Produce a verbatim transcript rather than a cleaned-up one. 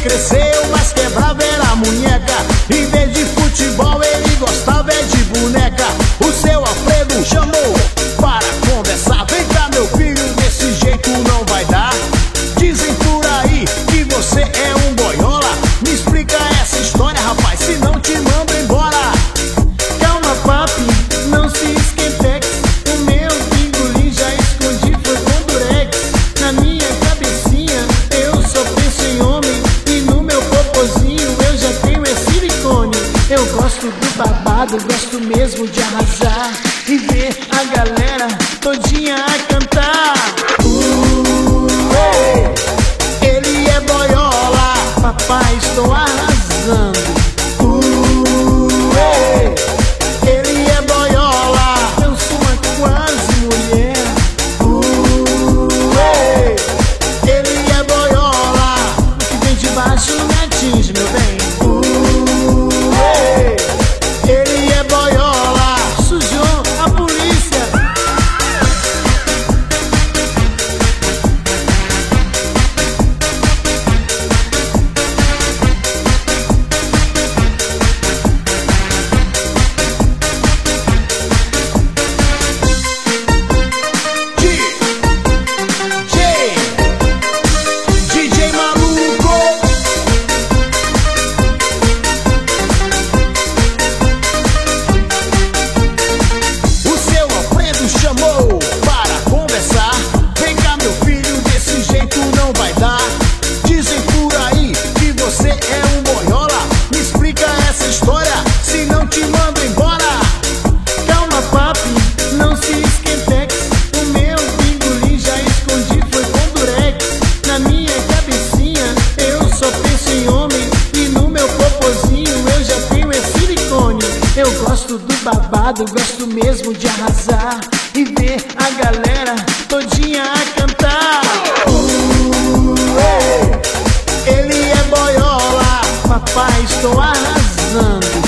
cresceu, mas quebrava era a munheca. Em vez de futebol ele gostava é de boneca. O seu Alfredo chamou para conversar. Vem cá meu filho, desse jeito não vai dar. Dizem por aí que você é um boiola. Me explica essa história, rapaz, se não te mando embora. Calma papi, não se esquentex. O meu pingolim já escondi, foi com durex. Na minha cabecinha eu só penso em homem, e no meu popozinho eu já tenho esse silicone. Eu gosto do babado, gosto mesmo de arrasar e ver a galera todinha a cantar. uh, ei, Ele é boiola, Papai, estou arrasando. uh, ei, Ele é boiola, Eu sou uma quase mulher. uh, ei, Ele é boiola, O que vem de baixo me atinge, meu bem. uh, ei, Ele é boiola. Sujou a polícia. D J Maluco. O seu Alfredo chamou para conversar. Vem cá meu filho, desse jeito não vai dar. Dizem por aí que você é um boiola. Me explica essa história, se não te mando embora. Calma papi, não se esquentex. O meu pingolim já escondi, foi com durex. Na minha cabecinha eu só penso em homem, e no meu popozinho eu já tenho esse silicone. Eu gosto do babado, gosto mesmo de arrasar e ver a galera todinha a cantar. uh, ei, Ele é boiola, Papai, estou arrasando.